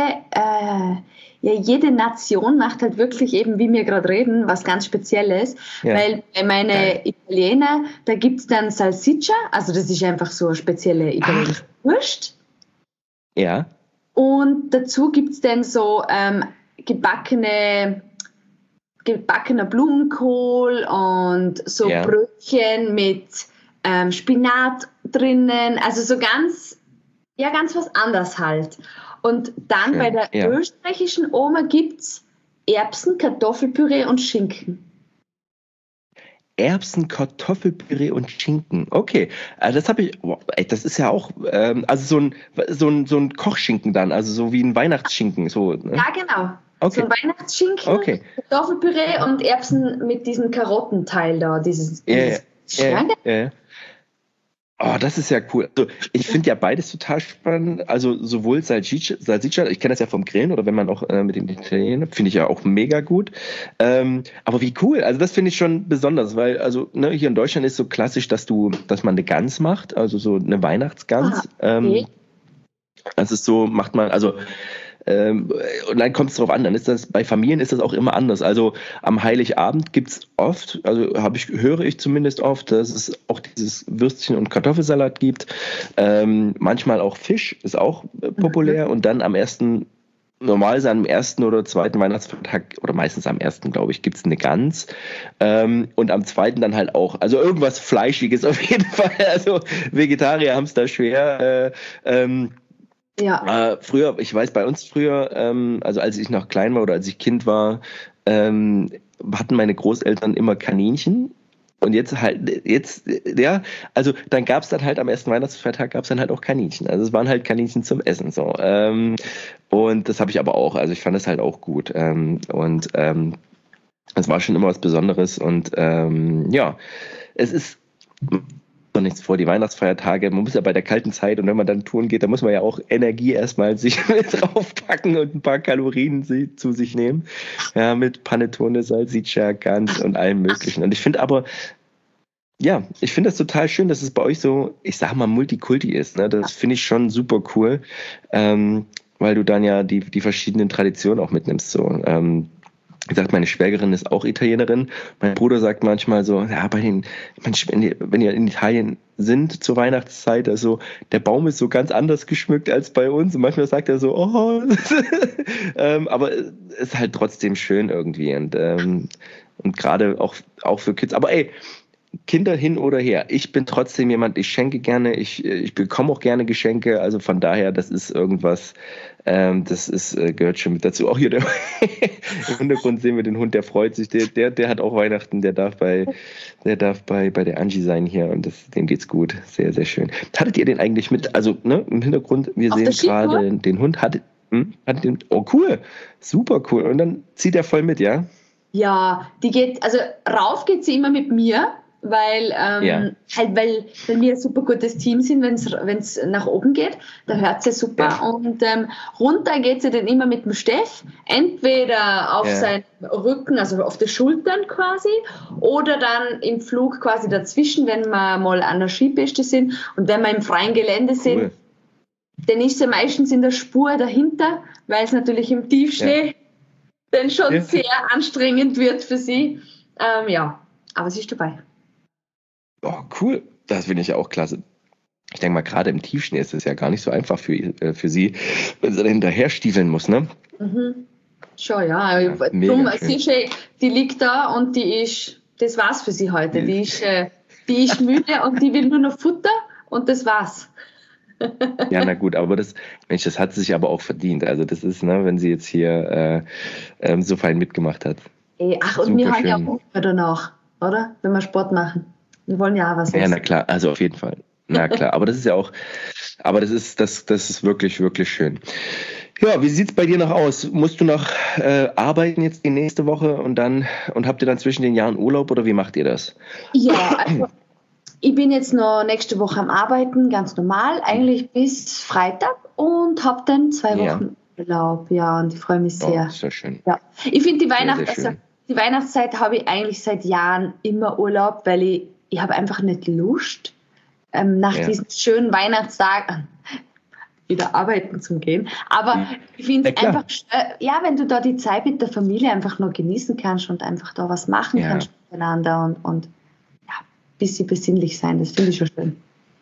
jede Nation macht halt wirklich eben, wie wir gerade reden, was ganz Spezielles. Ja. Weil bei meinen Italiener, da gibt es dann Salsiccia, also das ist einfach so eine spezielle italienische Wurst. Ja. Und dazu gibt es dann so gebackener Blumenkohl und so Brötchen mit Spinat drinnen, also so ganz was anderes halt. Und dann bei der österreichischen Oma gibt es Erbsen, Kartoffelpüree und Schinken. Erbsen, Kartoffelpüree und Schinken. Okay, das habe ich. Das ist ja auch, also so ein Kochschinken dann, also so wie ein Weihnachtsschinken. So, ne? Ja, genau. Okay. So ein Weihnachtsschinken, Kartoffelpüree und Erbsen mit diesem Karottenteil da, dieses Schlange. Oh, das ist ja cool. Also ich finde ja beides total spannend. Also sowohl Salsiccia, ich kenne das ja vom Grillen oder wenn man auch mit den Italienern, finde ich ja auch mega gut. Aber wie cool. Also das finde ich schon besonders, weil also hier in Deutschland ist so klassisch, dass man eine Gans macht, also so eine Weihnachtsgans. Also so macht man, also und dann kommt es drauf an, dann ist das, bei Familien ist das auch immer anders. Also am Heiligabend gibt es oft, also höre ich zumindest oft, dass es auch dieses Würstchen und Kartoffelsalat gibt. Manchmal auch Fisch, ist auch populär. Und dann am ersten oder zweiten Weihnachtsfeiertag, oder meistens am ersten, glaube ich, gibt es eine Gans. Und am zweiten dann halt auch, also irgendwas Fleischiges auf jeden Fall. Also Vegetarier haben es da schwer. Früher, ich weiß, bei uns früher, also als ich noch klein war oder als ich Kind war, hatten meine Großeltern immer Kaninchen. Und also dann gab es dann halt am ersten Weihnachtsfeiertag gab es dann halt auch Kaninchen. Also es waren halt Kaninchen zum Essen so. Und das habe ich aber auch, also ich fand das halt auch gut. Es war schon immer was Besonderes und es ist noch nichts vor, die Weihnachtsfeiertage, man muss ja bei der kalten Zeit und wenn man dann touren geht, dann muss man ja auch Energie erstmal sich mit draufpacken und ein paar Kalorien zu sich nehmen. Ja, mit Panettone, Salsiccia, Gans und allem möglichen. Und ich finde das total schön, dass es bei euch so, ich sag mal, Multikulti ist. Ne? Das finde ich schon super cool, weil du dann ja die verschiedenen Traditionen auch mitnimmst. So. Wie gesagt, meine Schwägerin ist auch Italienerin. Mein Bruder sagt manchmal so, ja, wenn ihr in Italien sind zur Weihnachtszeit, also der Baum ist so ganz anders geschmückt als bei uns. Und manchmal sagt er so, oh, aber es ist halt trotzdem schön irgendwie und gerade auch für Kids. Aber Kinder hin oder her. Ich bin trotzdem jemand, ich schenke gerne, ich bekomme auch gerne Geschenke, also von daher, das ist irgendwas, gehört schon mit dazu. Auch hier im Hintergrund sehen wir den Hund, der freut sich, der hat auch Weihnachten, der darf bei der Angie sein hier und dem geht's gut. Sehr, sehr schön. Hattet ihr den eigentlich mit, also im Hintergrund, wir sehen gerade den Hund, oh cool, super cool. Und dann zieht er voll mit, ja? Ja, rauf geht sie immer mit mir. Weil weil wir ein super gutes Team sind, wenn es nach oben geht, da hört sie super. Ja. Und runter geht sie dann immer mit dem Steff, entweder auf seinen Rücken, also auf die Schultern quasi, oder dann im Flug quasi dazwischen, wenn wir mal an der Skipiste sind. Und wenn wir im freien Gelände sind, dann ist sie meistens in der Spur dahinter, weil es natürlich im Tiefschnee dann schon sehr anstrengend wird für sie. Aber sie ist dabei. Oh, cool. Das finde ich ja auch klasse. Ich denke mal, gerade im Tiefschnee ist es ja gar nicht so einfach für sie, wenn sie da hinterher stiefeln muss, ne? Schon, ja. Drum, die liegt da und das war's für sie heute. Die ist müde und die will nur noch Futter und das war's. Ja, na gut, aber das hat sie sich aber auch verdient. Also das ist, ne, wenn sie jetzt hier so fein mitgemacht hat. Und super wir haben ja auch Hunger danach, oder? Wenn wir Sport machen. Wir wollen ja auch was essen. Ja, na klar, also auf jeden Fall. Na klar, aber das ist ja auch, das ist wirklich, wirklich schön. Ja, wie sieht's bei dir noch aus? Musst du noch arbeiten jetzt die nächste Woche und habt ihr dann zwischen den Jahren Urlaub oder wie macht ihr das? Ja, also ich bin jetzt noch nächste Woche am Arbeiten, ganz normal, eigentlich bis Freitag und habe dann 2 Wochen Urlaub. Ja, und ich freue mich sehr. Oh, sehr schön. Ja. Ich finde die Weihnachtszeit habe ich eigentlich seit Jahren immer Urlaub, weil ich habe einfach nicht Lust, nach diesen schönen Weihnachtstagen wieder arbeiten zu gehen. Aber ich finde es einfach, wenn du da die Zeit mit der Familie einfach nur genießen kannst und einfach da was machen kannst miteinander und ein bisschen besinnlich sein, das finde ich schon schön.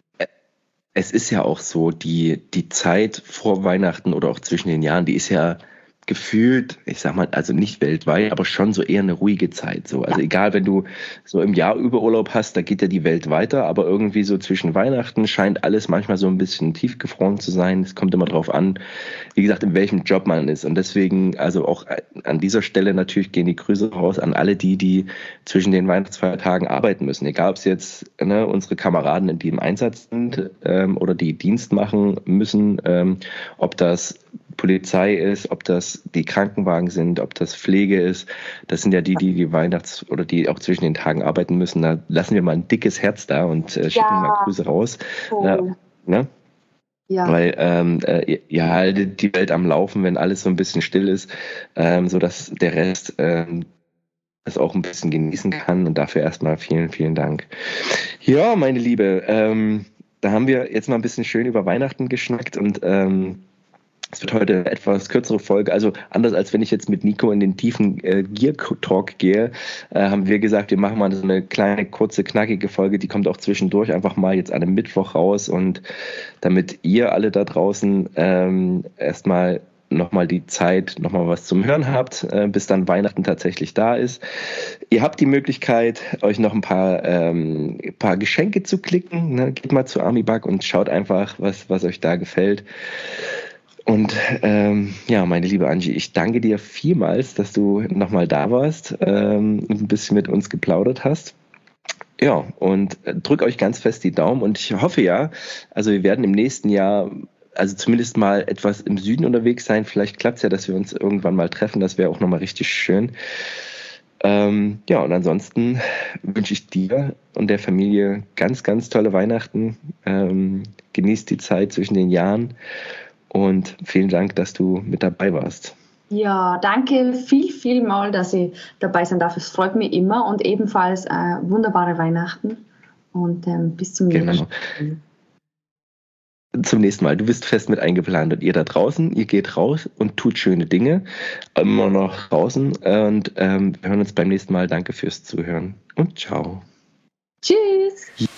Es ist ja auch so, die Zeit vor Weihnachten oder auch zwischen den Jahren, die ist ja gefühlt, ich sag mal, also nicht weltweit, aber schon so eher eine ruhige Zeit. So. Also egal, wenn du so im Jahr über Urlaub hast, da geht ja die Welt weiter, aber irgendwie so zwischen Weihnachten scheint alles manchmal so ein bisschen tiefgefroren zu sein. Es kommt immer drauf an, wie gesagt, in welchem Job man ist. Und deswegen, also auch an dieser Stelle natürlich gehen die Grüße raus an alle die zwischen den Weihnachtsfeiertagen arbeiten müssen. Egal, ob es jetzt unsere Kameraden, die im Einsatz sind oder die Dienst machen müssen, ob das Polizei ist, ob das die Krankenwagen sind, ob das Pflege ist. Das sind ja die oder die auch zwischen den Tagen arbeiten müssen. Da lassen wir mal ein dickes Herz da und schicken mal Grüße raus. Cool. Ne? Ja. Weil die Welt am Laufen, wenn alles so ein bisschen still ist, sodass der Rest das auch ein bisschen genießen kann. Und dafür erstmal vielen, vielen Dank. Ja, meine Liebe, da haben wir jetzt mal ein bisschen schön über Weihnachten geschnackt und es wird heute eine etwas kürzere Folge, also anders als wenn ich jetzt mit Nico in den tiefen Gear-Talk gehe, haben wir gesagt, wir machen mal so eine kleine, kurze, knackige Folge, die kommt auch zwischendurch einfach mal jetzt an einem Mittwoch raus und damit ihr alle da draußen erstmal nochmal die Zeit, nochmal was zum Hören habt, bis dann Weihnachten tatsächlich da ist. Ihr habt die Möglichkeit, euch noch ein paar Geschenke zu klicken. Ne? Geht mal zu Amibug und schaut einfach, was euch da gefällt. Und meine liebe Angie, ich danke dir vielmals, dass du nochmal da warst und ein bisschen mit uns geplaudert hast. Ja, und drück euch ganz fest die Daumen und ich hoffe also wir werden im nächsten Jahr also zumindest mal etwas im Süden unterwegs sein. Vielleicht klappt es ja, dass wir uns irgendwann mal treffen. Das wäre auch nochmal richtig schön. Und ansonsten wünsche ich dir und der Familie ganz, ganz tolle Weihnachten. Genießt die Zeit zwischen den Jahren. Und vielen Dank, dass du mit dabei warst. Ja, danke viel mal, dass ich dabei sein darf. Es freut mich immer und ebenfalls wunderbare Weihnachten und bis zum nächsten Mal. Zum nächsten Mal. Du bist fest mit eingeplant und ihr da draußen, ihr geht raus und tut schöne Dinge. Immer noch draußen und wir hören uns beim nächsten Mal. Danke fürs Zuhören und ciao. Tschüss.